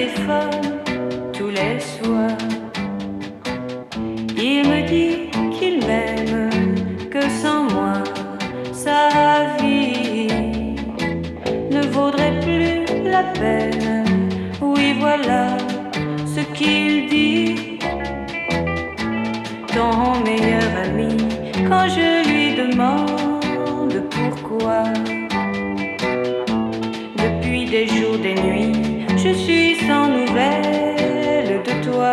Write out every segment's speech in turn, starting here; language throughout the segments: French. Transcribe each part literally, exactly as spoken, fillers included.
téléphone tous les soirs. Il me dit qu'il m'aime, que sans moi sa vie ne vaudrait plus la peine. Oui, voilà ce qu'il dit. Ton meilleur ami, quand je lui demande pourquoi, depuis des jours, des nuits, je suis sans nouvelles de toi.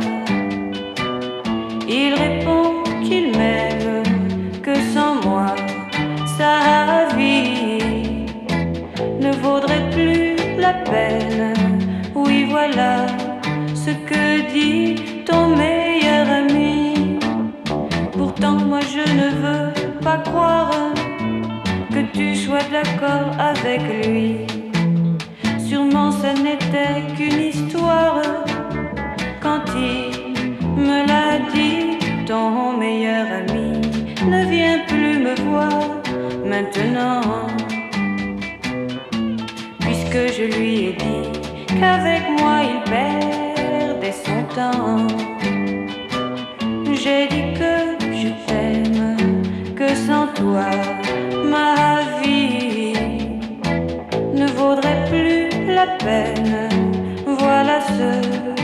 Il répond qu'il m'aime, que sans moi sa vie ne vaudrait plus la peine. Oui, voilà ce que dit ton meilleur ami. Pourtant moi je ne veux pas croire que tu sois d'accord avec lui. Sûrement ce n'était qu'une histoire quand il me l'a dit. Ton meilleur ami ne vient plus me voir maintenant, puisque je lui ai dit qu'avec moi il perdait son temps. J'ai dit que je t'aime, que sans toi ma vie ne vaudrait plus la peine. Voilà ce